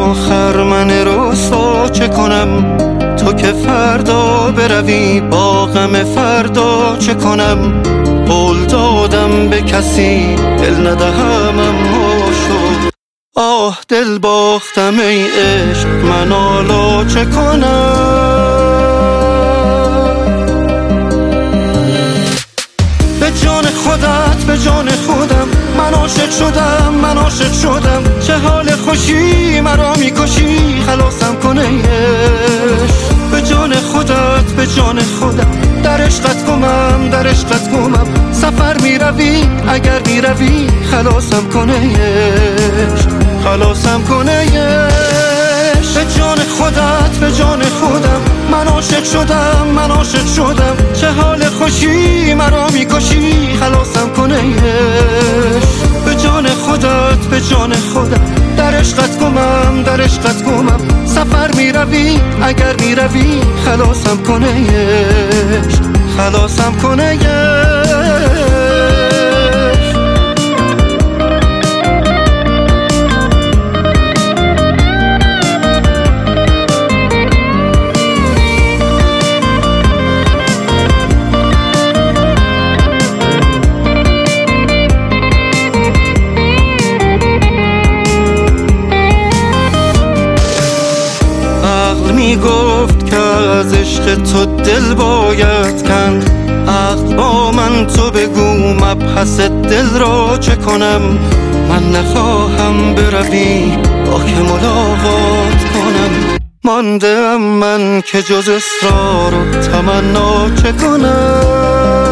آخر من رسوا چه کنم؟ تو که فردا بروی با غم فردا چه کنم؟ قول دادم به کسی دل ندهم اما شد. آه دل باختم ای عشق، من حالا چه کنم؟ به جان خودت به جان خودم من عاشق شدم، من عاشق شدم. چه حال خوشی مرا میکشی، خلاصم کن ای عشق. به جان خودت به جان خودم در عشقت گمم، در عشقت گمم. سفر میروی اگر میروی خلاصم کن ای عشق، خلاصم کن ای عشق. به جان خودت به جان خودم من عاشق شدم، من عاشق شدم. چه حال خوشی مرا میکشی، خلاصم کن ای عشق. به جان خودت به جان خودم در عشقت گمم، در عشقت گمم. سفر میروی اگر میروی خلاصم کن ای عشق، خلاصم کن ای عشق. میگفت که از عشق تو دل باید کند. عقل با من تو بگو مبحث دل را چه کنم؟ من نخواهم بروی با که ملاقات کنم. مانده ام من که جز اصرار و تمنا چه کنم؟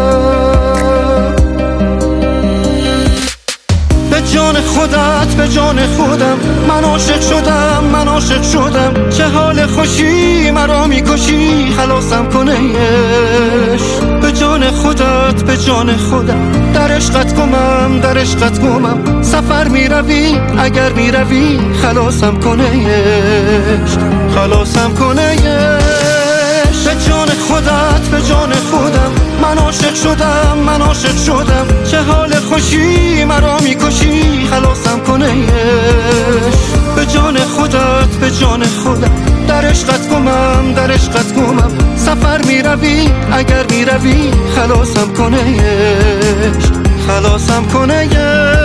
به جان خودت به جان خودم من عاشق شدم، من عاشق شدم. چه حال خوشی مرا میکشی، خلاصم کن ای عشق. به جان خودت به جان خودم در عشقت گمم، در عشقت گمم. سفر میروی اگر میروی خلاصم کن ای عشق، خلاصم کن ای عشق. به جان خودت به جان خودم من عاشق شدم، من عاشق شدم. چه حال خوشی مرا میکشی، خلاصم کن ای عشق. به جان خودت به جان خودم در عشقت گمم، در عشقت گمم. سفر میروی اگر میروی خلاصم کن ای عشق، خلاصم کن ای عشق.